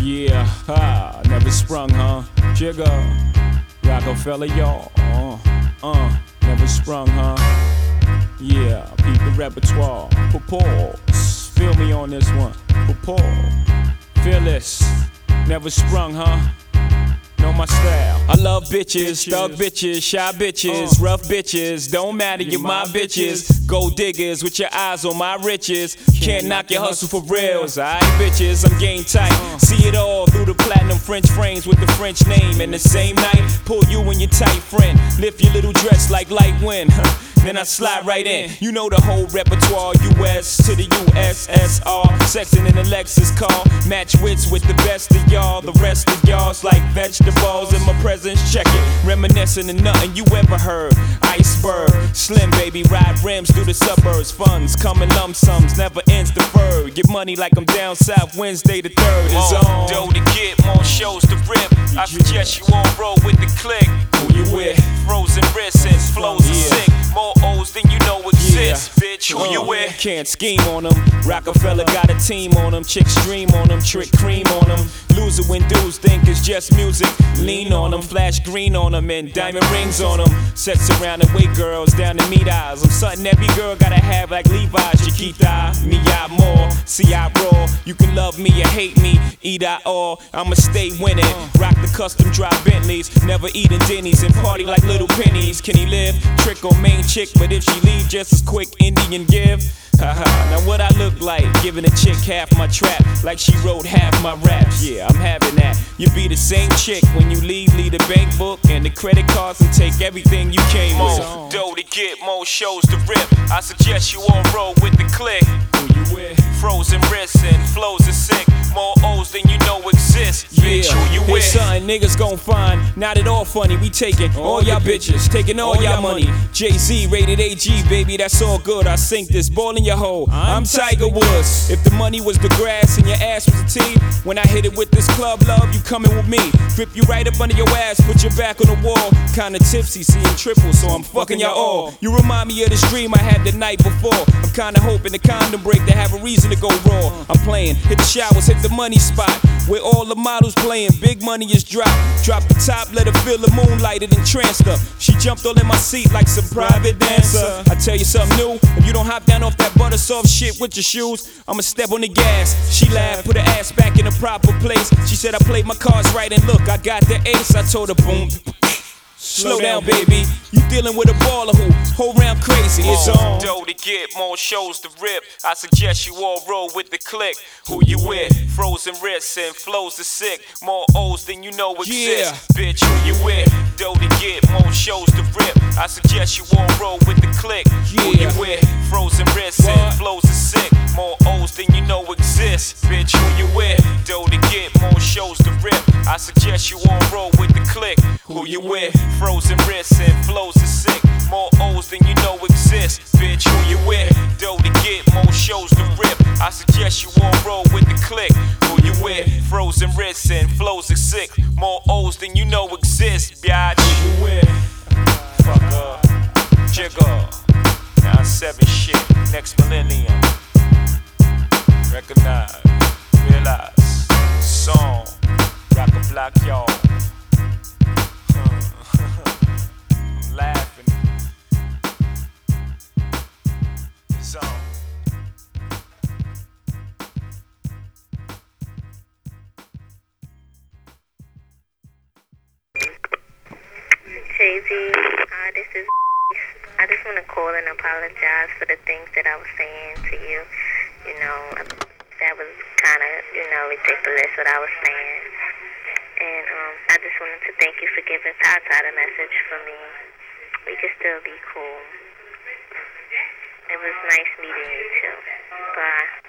Yeah, ha, never sprung, huh? Jigga, Rockefeller, y'all. Never sprung, huh? Yeah, beat the repertoire. Pause. Feel me on this one. Pause. Fearless, never sprung, huh? Know my style. I love bitches, thug bitches, shy bitches, rough bitches. Don't matter, you're my bitches. Gold diggers with your eyes on my riches. Can't knock your hustle for reals. Alright, bitches, I'm game tight. See it all through the platinum French frames with the French name. And the same night, pull you and your tight friend. Lift your little dress like light wind. Then I slide right in. You know the whole repertoire. US to the USSR. Sexing in a Lexus car. Match wits with the best of y'all. The rest of y'all's like vegetables in my presence. Check it. Reminiscing of nothing you ever heard. Iceberg. Slim baby. Ride rims through the suburbs. Funds come in lump sums. Never ends deferred. Get money like I'm down south. Wednesday the 3rd is on. Dough to get. More shows to rip. I suggest you all roll with the click. Who you with? Frozen wrists and flows are sick. More O's than you know exist, bitch. Who you with? Can't scheme on them. Rockefeller got a team on them. Chicks dream on them. Trick cream on them. Loser when dudes think it's just music. Lean on them. Flash green on them. And diamond rings on them. Sets around and wait girls down to meet eyes. I'm something every girl gotta have like Levi's. Chiquita, me out more. See I roll. You can love me or hate me. Eat I all. I'ma stay winning. Rock the custom drive Bentleys. Never eating Denny's and party like little pennies. Can he live? Trick on main chick, but if she leave just as quick, Indian give. Haha, now what I look like? Giving a chick half my trap, like she wrote half my raps. Yeah, I'm having that. You be the same chick when you leave the bank book and the credit cards and take everything you came with. More dough to get, more shows to rip. I suggest you all roll with the click. Who you with? Frozen wrists and flows are sick. More O's than you know exist. Bitch, who you with? It's something niggas gon' find. Not at all funny. We taking all y'all bitches, taking all y'all money. Jay-Z rated AG, baby, that's all good. I sink this ball in your hole. I'm Tiger Woods. If the money was the grass and your ass was the tee, when I hit it with this club love, you coming with me. Grip you right up under your ass, put your back on the wall. Kinda tipsy, seeing triple, so I'm fucking y'all all. You remind me of this dream I had the night before. I'm kinda hoping the condom break to have a reason to go raw. I'm playing, hit the showers, hit the money spot. Where all the models playing, big money is dropped. Drop the top, let her feel the moonlight, it entranced her. She jumped all in my seat like some private dancer. I tell you something new, if you don't hop down off that butter soft shit with your shoes, I'ma step on the gas. She laughed, put her ass back in the proper place. She said I played my cards right and look, I got the ace. I told her boom. Slow down, baby. You dealing with a baller who whole round crazy. It's on. Dough to get, more shows to rip. I suggest you all roll with the click. Who you with? Frozen wrists and flows are sick. More O's than you know exist. Bitch, who you with? Dough to get, more shows to rip. I suggest you all roll with the click. Who you with? Frozen wrists and flows are sick. More O's than you know exist. Bitch, who you with? Dough to get, more shows to rip. I suggest you all roll with the click. Who you with? Frozen wrists and flows are sick. More O's than you know exist. Bitch, who you with? Dough to get, more shows to rip. I suggest you all roll with the click. Who you with? Frozen wrists and flows are sick. More O's than you know exist. Biatch. Who you with? Fuck up. Jigga. 9-7 shit. Next millennium. Recognize. Realize. Song. Rock a block, y'all. I'm laughing. It's on. Jay-Z, this is. I just want to call and apologize for the things that I was saying to you. You know, that was kind of, ridiculous what I was saying. And I just wanted to thank you for giving Tata the message for me. We can still be cool. It was nice meeting you too. Bye.